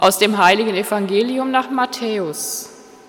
Aus dem heiligen Evangelium nach Matthäus.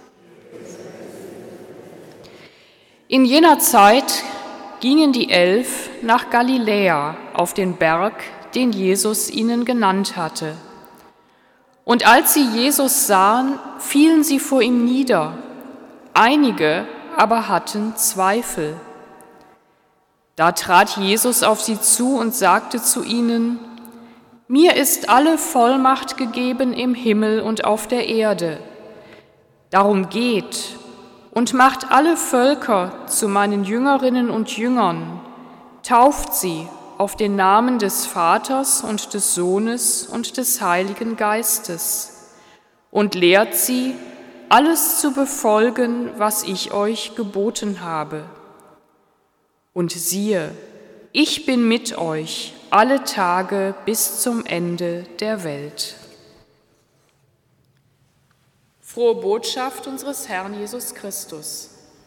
In jener Zeit gingen die 11 nach Galiläa auf den Berg, den Jesus ihnen genannt hatte. Und als sie Jesus sahen, fielen sie vor ihm nieder. Einige aber hatten Zweifel. Da trat Jesus auf sie zu und sagte zu ihnen: Mir ist alle Vollmacht gegeben im Himmel und auf der Erde. Darum geht und macht alle Völker zu meinen Jüngerinnen und Jüngern, tauft sie auf den Namen des Vaters und des Sohnes und des Heiligen Geistes und lehrt sie, alles zu befolgen, was ich euch geboten habe. Und siehe, ich bin mit euch alle Tage bis zum Ende der Welt. Frohe Botschaft unseres Herrn Jesus Christus.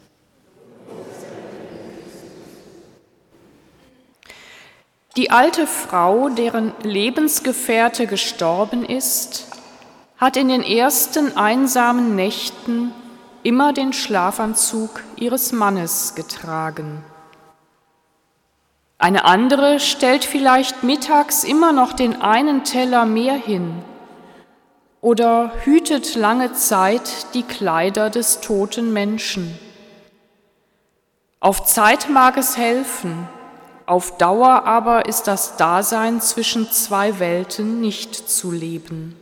Die alte Frau, deren Lebensgefährte gestorben ist, hat in den ersten einsamen Nächten immer den Schlafanzug ihres Mannes getragen. Eine andere stellt vielleicht mittags immer noch den einen Teller mehr hin oder hütet lange Zeit die Kleider des toten Menschen. Auf Zeit mag es helfen, auf Dauer aber ist das Dasein zwischen zwei Welten nicht zu leben.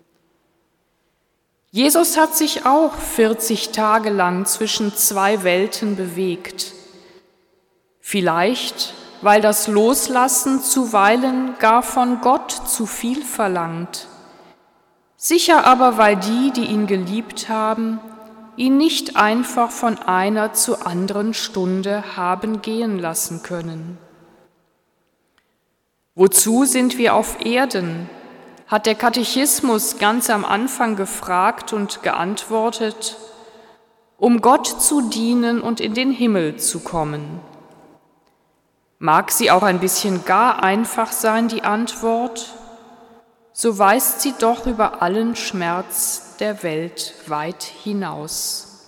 Jesus hat sich auch 40 Tage lang zwischen zwei Welten bewegt. Vielleicht, weil das Loslassen zuweilen gar von Gott zu viel verlangt. Sicher aber, weil die ihn geliebt haben, ihn nicht einfach von einer zur anderen Stunde haben gehen lassen können. Wozu sind wir auf Erden? Hat der Katechismus ganz am Anfang gefragt und geantwortet: Um Gott zu dienen und in den Himmel zu kommen. Mag sie auch ein bisschen gar einfach sein, die Antwort, so weist sie doch über allen Schmerz der Welt weit hinaus.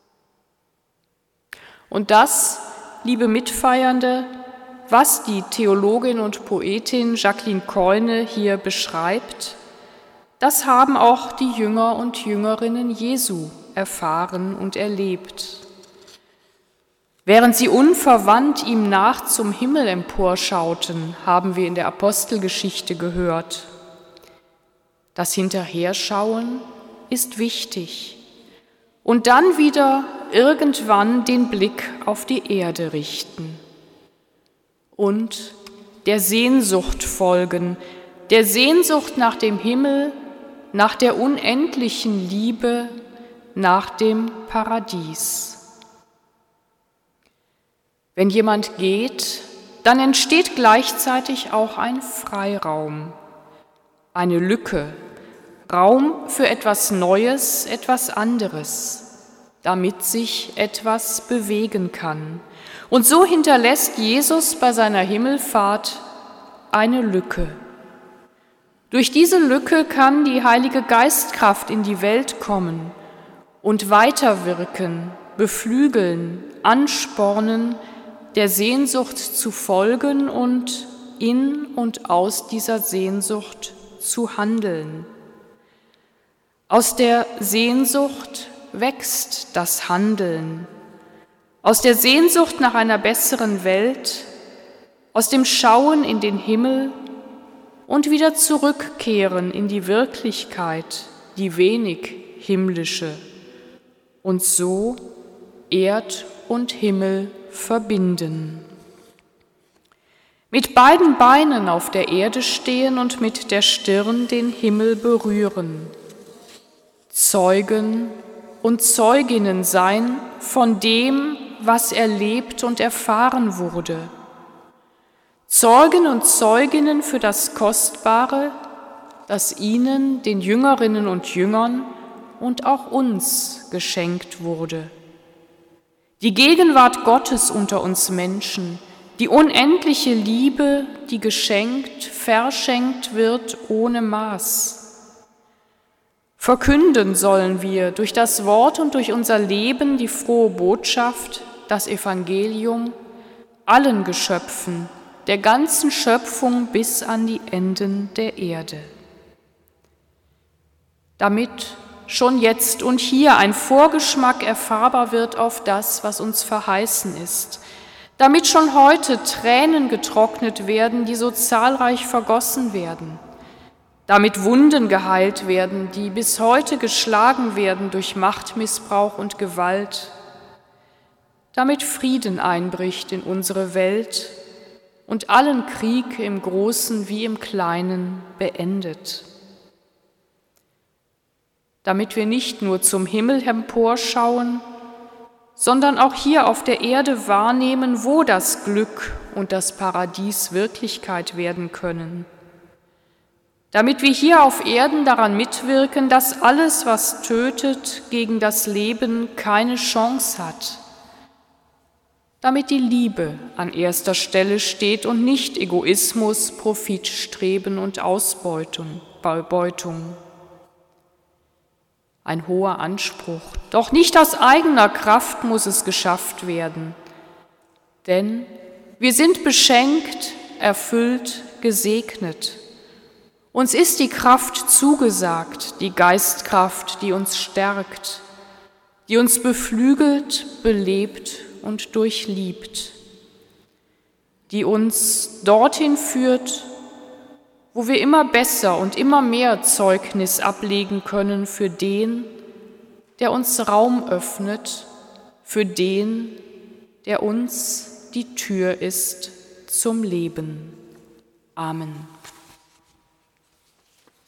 Und das, liebe Mitfeiernde, was die Theologin und Poetin Jacqueline Keune hier beschreibt, das haben auch die Jünger und Jüngerinnen Jesu erfahren und erlebt. Während sie unverwandt ihm nach zum Himmel emporschauten, haben wir in der Apostelgeschichte gehört. Das Hinterherschauen ist wichtig und dann wieder irgendwann den Blick auf die Erde richten und der Sehnsucht folgen, der Sehnsucht nach dem Himmel, nach der unendlichen Liebe, nach dem Paradies. Wenn jemand geht, dann entsteht gleichzeitig auch ein Freiraum, eine Lücke, Raum für etwas Neues, etwas anderes, damit sich etwas bewegen kann. Und so hinterlässt Jesus bei seiner Himmelfahrt eine Lücke. Durch diese Lücke kann die Heilige Geistkraft in die Welt kommen und weiterwirken, beflügeln, anspornen, der Sehnsucht zu folgen und in und aus dieser Sehnsucht zu handeln. Aus der Sehnsucht wächst das Handeln. Aus der Sehnsucht nach einer besseren Welt, aus dem Schauen in den Himmel und wieder zurückkehren in die Wirklichkeit, die wenig himmlische, und so Erd und Himmel verbinden. Mit beiden Beinen auf der Erde stehen und mit der Stirn den Himmel berühren. Zeugen und Zeuginnen sein von dem, was erlebt und erfahren wurde. Zeugen und Zeuginnen für das Kostbare, das ihnen, den Jüngerinnen und Jüngern und auch uns geschenkt wurde. Die Gegenwart Gottes unter uns Menschen, die unendliche Liebe, die geschenkt, verschenkt wird ohne Maß. Verkünden sollen wir durch das Wort und durch unser Leben die frohe Botschaft, das Evangelium, allen Geschöpfen, der ganzen Schöpfung bis an die Enden der Erde. Damit schon jetzt und hier ein Vorgeschmack erfahrbar wird auf das, was uns verheißen ist, damit schon heute Tränen getrocknet werden, die so zahlreich vergossen werden, damit Wunden geheilt werden, die bis heute geschlagen werden durch Machtmissbrauch und Gewalt, damit Frieden einbricht in unsere Welt und allen Krieg im Großen wie im Kleinen beendet. Damit wir nicht nur zum Himmel emporschauen, sondern auch hier auf der Erde wahrnehmen, wo das Glück und das Paradies Wirklichkeit werden können. Damit wir hier auf Erden daran mitwirken, dass alles, was tötet, gegen das Leben keine Chance hat. Damit die Liebe an erster Stelle steht und nicht Egoismus, Profitstreben und Ausbeutung. Ein hoher Anspruch, doch nicht aus eigener Kraft muss es geschafft werden. Denn wir sind beschenkt, erfüllt, gesegnet. Uns ist die Kraft zugesagt, die Geistkraft, die uns stärkt, die uns beflügelt, belebt und durchliebt, die uns dorthin führt, wo wir immer besser und immer mehr Zeugnis ablegen können für den, der uns Raum öffnet, für den, der uns die Tür ist zum Leben. Amen.